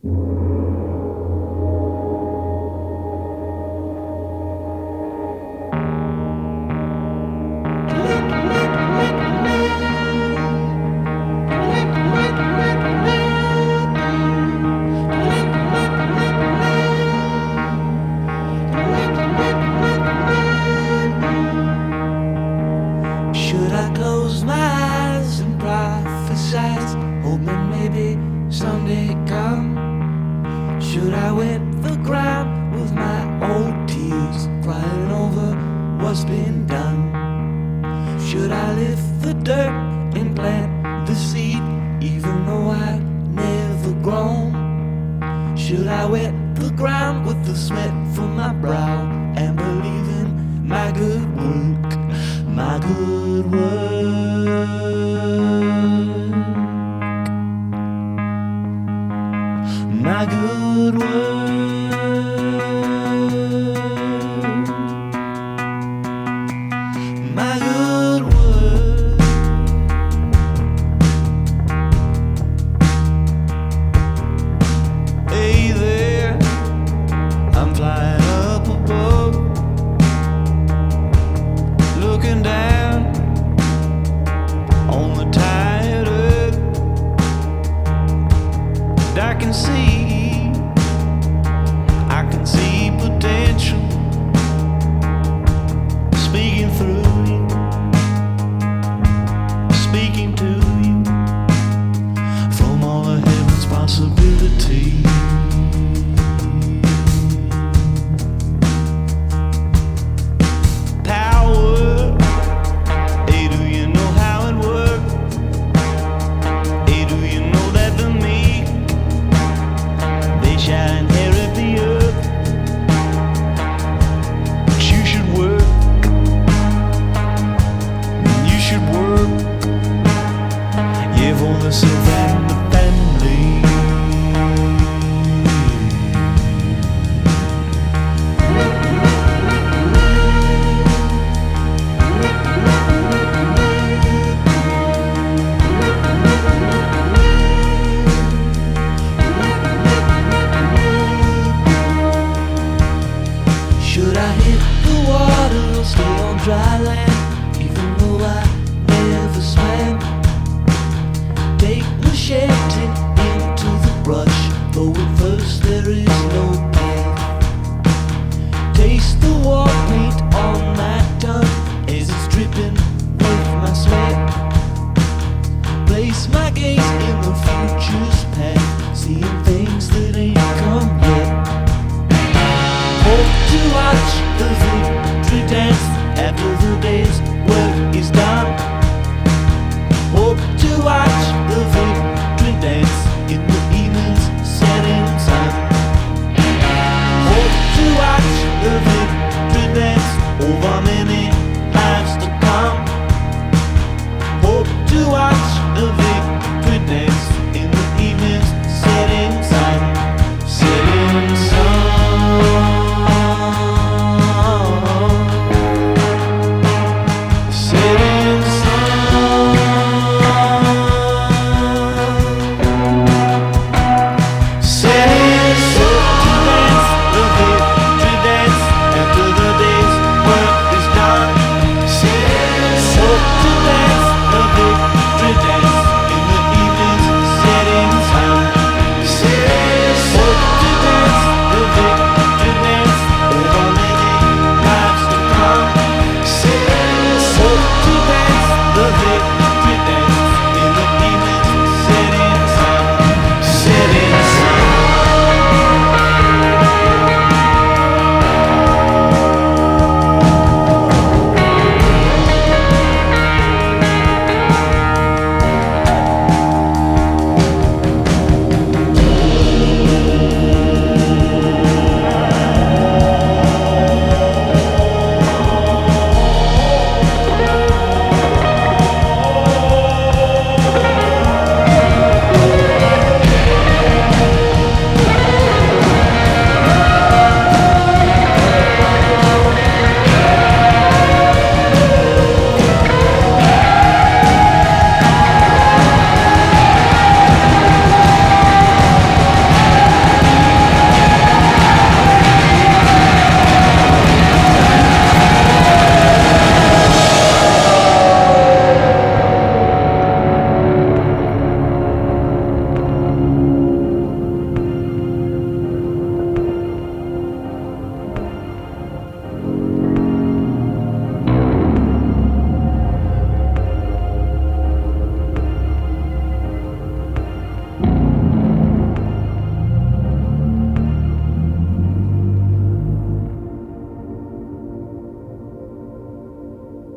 Should I close my eyes and prophesize, hoping maybe someday come? Should I wet the ground with my old tears, crying over what's been done? Should I lift the dirt and plant the seed, even though I've never grown? Should I wet the ground with the sweat from my brow and believe in my good work? My good work, my good work, my good work. Hey there, I'm flying up above, looking down on the tired earth. And I can see potential speaking through you, speaking to you from all of heaven's possibilities. Yourself and the family. Should I hit the water or stay on dry land, even though I never swam? Take machete into the brush, though at first there is no path. Taste the war paint on my tongue as it's dripping with my sweat. Place my gaze in the future's path.